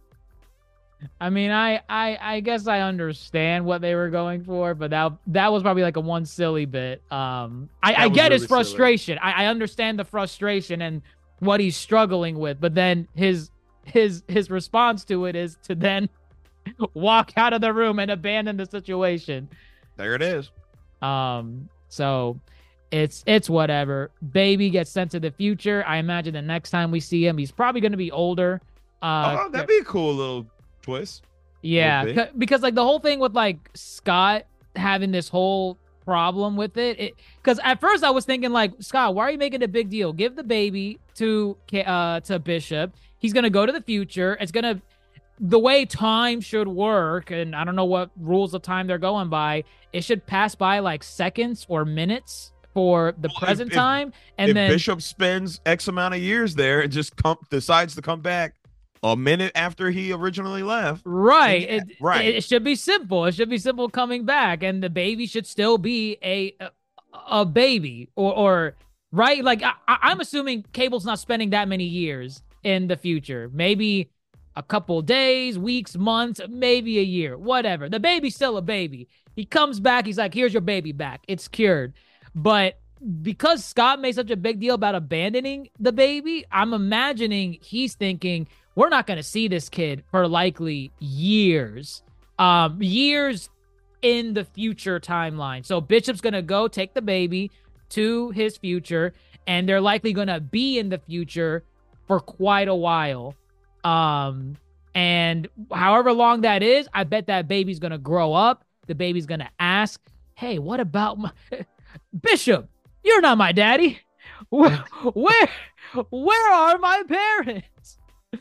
I mean, I, I, I guess I understand what they were going for, but that that was probably like a one silly bit. Um, I, I get his frustration. I, I understand the frustration and what he's struggling with, but then his his his response to it is to then walk out of the room and abandon the situation. There it is. Um, so it's it's whatever. Baby gets sent to the future. I imagine the next time we see him, he's probably going to be older. Uh, oh, that'd be a cool little twist. Yeah, c- because like the whole thing with like Scott having this whole problem with it, because at first I was thinking like, Scott, why are you making a big deal? Give the baby to uh to Bishop. He's gonna go to the future. It's gonna the way time should work, and I don't know what rules of time they're going by. It should pass by like seconds or minutes for the well, present if, time, and if then Bishop spends X amount of years there and just come decides to come back a minute after he originally left. Right. Yeah, it, right. It, it should be simple. It should be simple coming back. And the baby should still be a a, a baby. Or, or right? Like, I, I'm assuming Cable's not spending that many years in the future. Maybe a couple days, weeks, months, maybe a year, whatever. The baby's still a baby. He comes back. He's like, here's your baby back. It's cured. But because Scott made such a big deal about abandoning the baby, I'm imagining he's thinking, we're not going to see this kid for likely years, um, years in the future timeline. So Bishop's going to go take the baby to his future, and they're likely going to be in the future for quite a while. Um, and however long that is, I bet that baby's going to grow up. The baby's going to ask, hey, what about my Bishop? You're not my daddy. Where, where, where are my parents?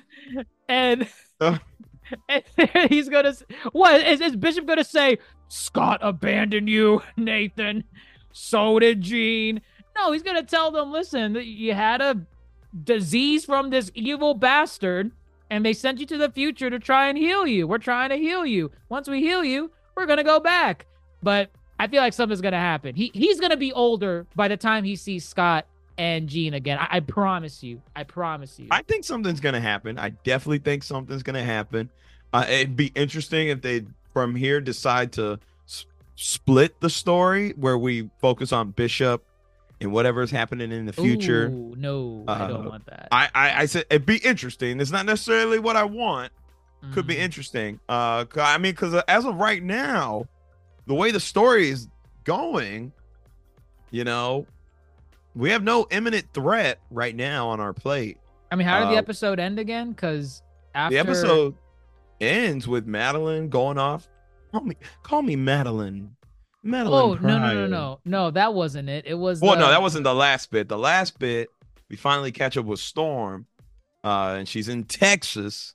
And, uh. and he's gonna what is, is Bishop gonna say? Scott abandoned you, Nathan. So did Gene. No, he's gonna tell them, listen, you had a disease from this evil bastard, and they sent you to the future to try and heal you. We're trying to heal you. Once we heal you, we're gonna go back. But I feel like something's gonna happen. He he's gonna be older by the time he sees Scott and Gene again. I, I promise you. I promise you. I think something's gonna happen. I definitely think something's gonna happen. Uh, it'd be interesting if they, from here, decide to s- split the story where we focus on Bishop and whatever's happening in the future. Ooh, no, uh, I don't want that. I, I, I said it'd be interesting. It's not necessarily what I want. Mm. Could be interesting. Uh, I mean, because as of right now, the way the story is going, you know, we have no imminent threat right now on our plate. I mean, how did uh, the episode end again? Because after the episode ends with Madeline going off. Call me, call me Madeline. Madeline. Oh no, no, no, no, no! That wasn't it. It was. Well, the... no, that wasn't the last bit. The last bit, we finally catch up with Storm, uh, and she's in Texas.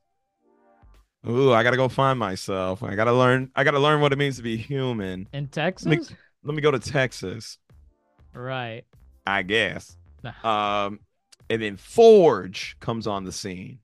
Ooh, I gotta go find myself. I gotta learn. I gotta learn what it means to be human. In Texas. Let me, let me go to Texas. Right. I guess. Um, and then Forge comes on the scene.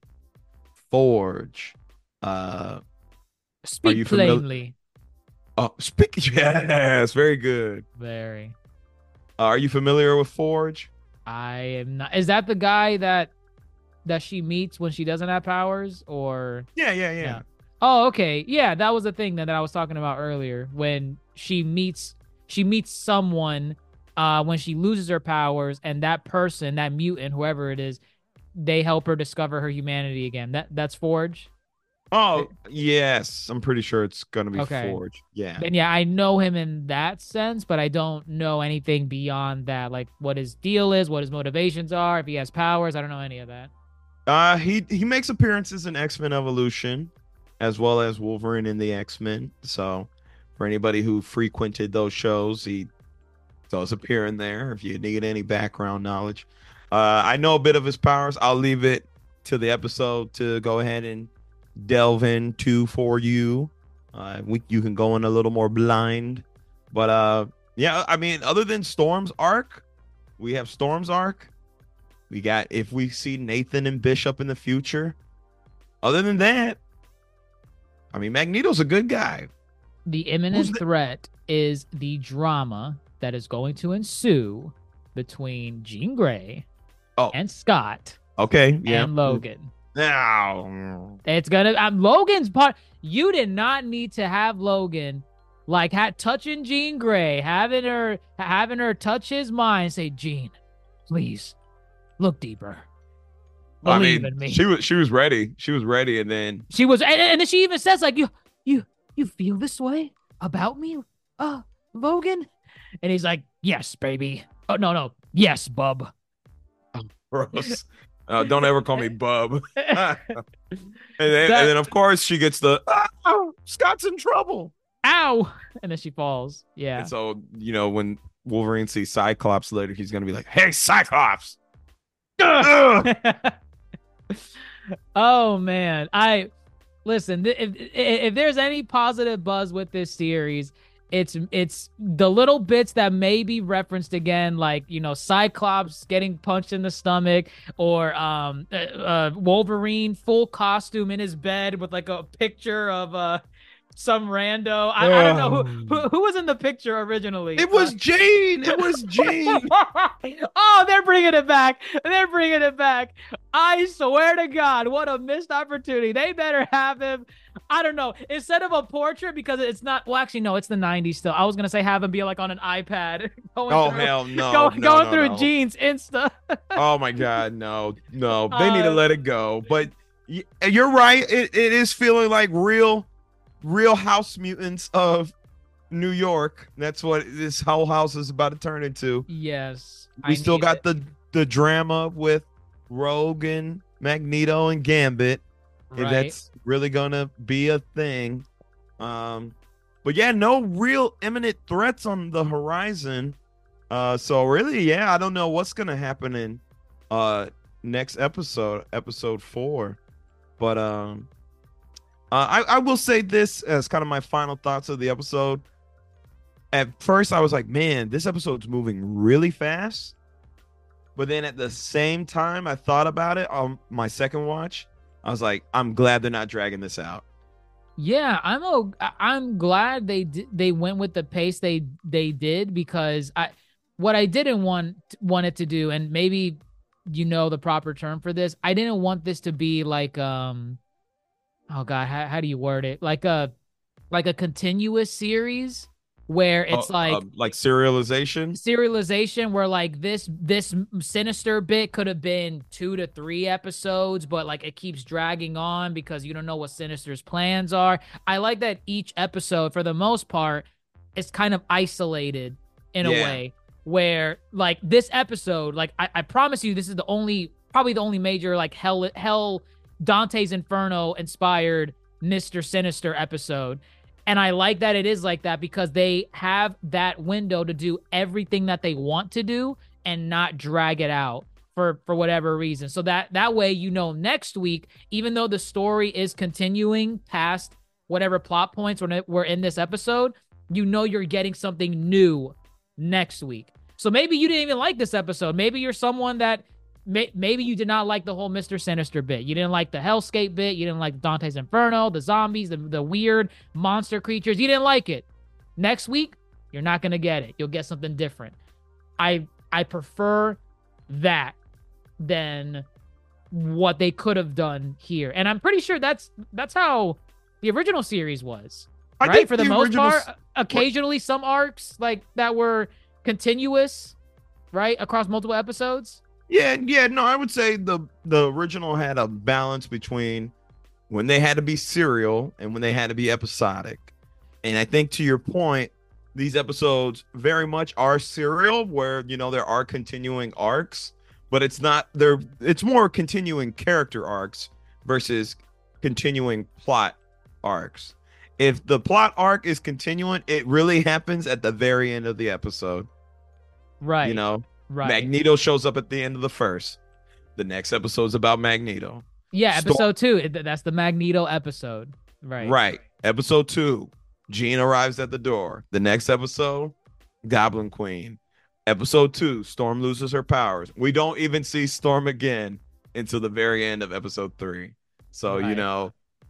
Forge. Uh, speak are you plainly. Familiar? Oh, speak. Yes, very good. Very. Uh, are you familiar with Forge? I am not. Is that the guy that that she meets when she doesn't have powers, or? Yeah, yeah, yeah. yeah. Oh, okay. Yeah, that was the thing that, that I was talking about earlier. When she meets, she meets someone. Uh, when she loses her powers, and that person, that mutant, whoever it is, they help her discover her humanity again. That that's Forge. Oh yes, I'm pretty sure it's gonna be okay. Forge. Yeah. And yeah, I know him in that sense, but I don't know anything beyond that. Like what his deal is, what his motivations are, if he has powers. I don't know any of that. Uh, he he makes appearances in X-Men Evolution, as well as Wolverine in the X-Men. So, for anybody who frequented those shows, he does appear in there if you need any background knowledge. Uh, I know a bit of his powers. I'll leave it to the episode to go ahead and delve into for you. Uh, we, you can go in a little more blind. But uh, yeah, I mean, other than Storm's arc, we have Storm's arc. We got, if we see Nathan and Bishop in the future. Other than that, I mean, Magneto's a good guy. The imminent Who's the- threat is the drama that is going to ensue between Jean Grey Oh. and Scott Okay. Yeah. and Logan. Now. It's gonna. Um, Logan's part. You did not need to have Logan, like, ha- touching Jean Grey, having her, having her touch his mind, say, "Jean, please, look deeper. I Believe mean, in me." she was she was ready. She was ready, and then She was, and, and then she even says, like, "You, you, you feel this way about me, uh, Logan?" And he's like, "Yes, baby. Oh no, no, yes, bub." gross. Uh, don't ever call me bub. and then, That- and then of course she gets the oh, Scott's in trouble. Ow! And then she falls. Yeah. And so you know when Wolverine sees Cyclops later, he's gonna be like, "Hey, Cyclops!" Ugh! Oh man, I listen. th- If, if if there's any positive buzz with this series, it's it's the little bits that may be referenced again, like, you know, Cyclops getting punched in the stomach, or um uh, uh, Wolverine full costume in his bed with like a picture of uh some rando. I, I don't know who, who who was in the picture originally. It was Uh, Jane. It was Jane. Oh, they're bringing it back. They're bringing it back. I swear to God, what a missed opportunity. They better have him. I don't know. Instead of a portrait, because it's not, well, actually, no, it's the nineties still. I was going to say have him be like on an iPad. Going Oh through, hell no! go- no, going no, through no. Jean's Insta. Oh my God, no, no! They need to Uh, let it go. But y- you're right. It, it is feeling like real, real House Mutants of New York. That's what this whole house is about to turn into. Yes. We I still need got it. the the drama with Rogan, Magneto, and Gambit. If Right. that's really gonna be a thing. Um, but yeah, no real imminent threats on the horizon. Uh, so really, yeah, I don't know what's gonna happen in uh next episode, episode four. But um, uh, I I will say this as kind of my final thoughts of the episode. At first, I was like, man, this episode's moving really fast. But then at the same time, I thought about it on my second watch. I was like, I'm glad they're not dragging this out. Yeah, I'm o- I- I'm glad they di- they went with the pace they they did, because I what I didn't want want it to do, and maybe you know the proper term for this, I didn't want this to be like um oh god, how, how do you word it? Like a like a continuous series where it's Uh, like uh, like serialization. serialization, where like this this Sinister bit could have been two to three episodes, but like it keeps dragging on because you don't know what Sinister's plans are. I like that each episode, for the most part, is kind of isolated in a Yeah. way, where like this episode, like I, I promise you, this is the only, probably the only major like hell hell Dante's Inferno inspired Mister Sinister episode. And I like that it is like that, because they have that window to do everything that they want to do and not drag it out for for whatever reason. So that that way, you know, next week, even though the story is continuing past whatever plot points were were in this episode, you know you're getting something new next week. So maybe you didn't even like this episode. Maybe you're someone that may, maybe you did not like the whole Mister Sinister bit. You didn't like the Hellscape bit. You didn't like Dante's Inferno, the zombies, the, the weird monster creatures. You didn't like it. Next week, you're not going to get it. You'll get something different. I I prefer that than what they could have done here. And I'm pretty sure that's that's how the original series was. I Right? think For the, most original part, s- occasionally some arcs like that were continuous, right? Across multiple episodes. Yeah, yeah, no, I would say the the original had a balance between when they had to be serial and when they had to be episodic. And I think to your point, these episodes very much are serial, where you know there are continuing arcs, but it's not they're it's more continuing character arcs versus continuing plot arcs. If the plot arc is continuing, it really happens at the very end of the episode. Right. You know, right. Magneto shows up at the end of the first. The next episode's about Magneto. yeah, Storm- episode two. it- That's the Magneto episode. Right. Right. Episode two, Jean arrives at the door. The next episode, Goblin Queen. Episode two, Storm loses her powers. We don't even see Storm again until the very end of episode three. So, you Right. know,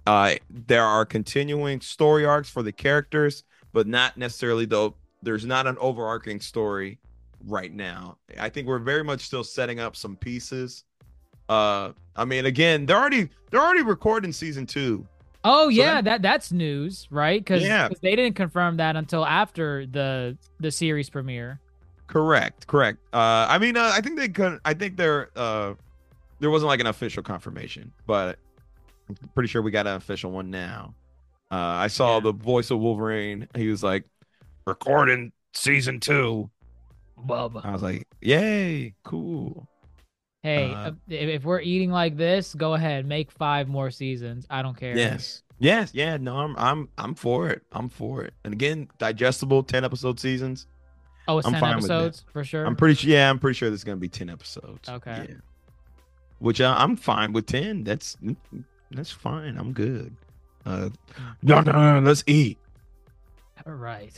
Uh, there are continuing story arcs for the characters, but not necessarily though. There's not an overarching story right now. I think we're very much still setting up some pieces. Uh, I mean, again, they're already they're already recording season two. Oh So yeah, that- that that's news, right? Because Yeah. they didn't confirm that until after the the series premiere. Correct, correct. Uh, I mean, uh, I think they could. I think there, uh, there wasn't like an official confirmation, but I'm pretty sure we got an official one now. Uh, I saw Yeah. the voice of Wolverine. He was like, recording season two. Bub. I was like, yay, cool. Hey, Uh, uh, if, if we're eating like this, go ahead, make five more seasons. I don't care. Yes, yes, yeah. No, I'm, I'm, I'm for it. I'm for it. And again, digestible, ten episode seasons. Oh, it's I'm ten fine with that. episodes for sure. I'm pretty sure. Yeah, I'm pretty sure there's gonna be ten episodes. Okay. Yeah. Which uh, I'm fine with ten. That's that's fine. I'm good. Uh, no, no, no, let's eat. All right.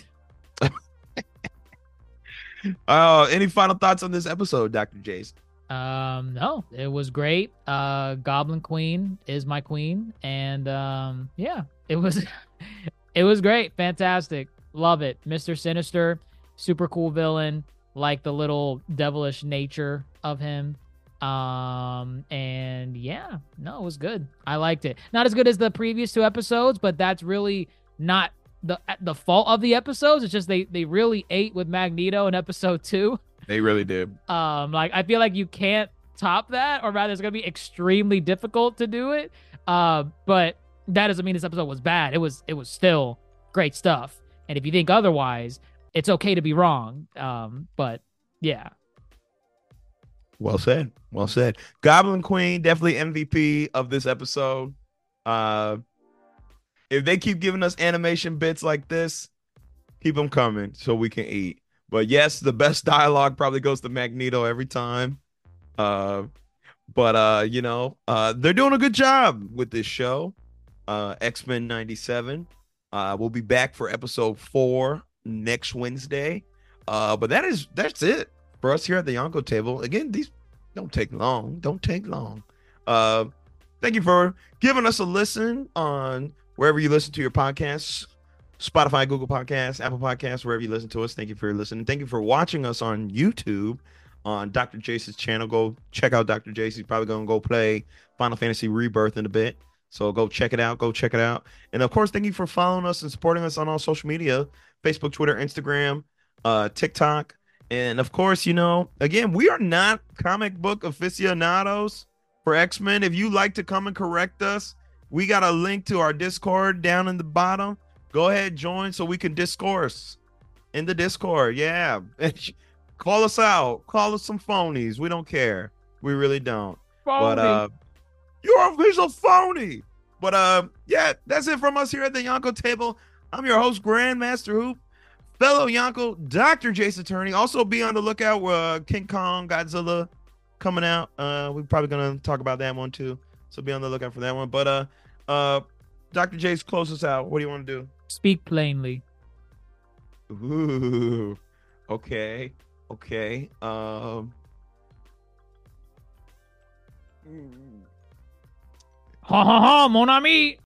Uh, any final thoughts on this episode, Doctor Jace? Um, no, it was great. Uh, Goblin Queen is my queen, and um, yeah, it was, it was great, fantastic, love it. Mister Sinister, super cool villain, like the little devilish nature of him. Um, and yeah, no, it was good. I liked it. Not as good as the previous two episodes, but that's really not the the fault of the episodes. It's just they they really ate with Magneto in episode two. They really did. Um, like I feel like you can't top that, or rather, it's gonna be extremely difficult to do it. Uh, but that doesn't mean this episode was bad. It was it was still great stuff. And if you think otherwise, it's okay to be wrong. Um, but yeah, Well said. Well said. Goblin Queen, definitely M V P of this episode. Uh, if they keep giving us animation bits like this, keep them coming so we can eat. But yes, the best dialogue probably goes to Magneto every time. Uh, but uh, you know, uh, they're doing a good job with this show. Uh, X-Men ninety-seven. Uh, we'll be back for episode four next Wednesday. Uh, but that is that's it for us here at the Yonko table. Again, these don't take long. Don't take long. Uh, thank you for giving us a listen on wherever you listen to your podcasts. Spotify, Google Podcasts, Apple Podcasts, wherever you listen to us. Thank you for listening. Thank you for watching us on YouTube on Doctor Jace's channel. Go check out Doctor Jace. He's probably going to go play Final Fantasy Rebirth in a bit. So go check it out. Go check it out. And of course, thank you for following us and supporting us on all social media, Facebook, Twitter, Instagram, uh, TikTok. And of course, you know, again, we are not comic book aficionados for X-Men. If you like to come and correct us, we got a link to our Discord down in the bottom. Go ahead, join so we can discourse in the Discord. Yeah. Call us out. Call us some phonies. We don't care. We really don't. But uh you're a visual phony. But uh yeah, that's it from us here at the Yonko table. I'm your host, Grandmaster Hoop, fellow Yonko, Doctor Jace Attorney. Also be on the lookout for uh, King Kong Godzilla coming out. Uh we're probably gonna talk about that one too. So be on the lookout for that one. But uh uh Doctor Jace, close us out. What do you want to do? speak plainly. Ooh, okay, okay. Um, Ha ha ha, mon ami.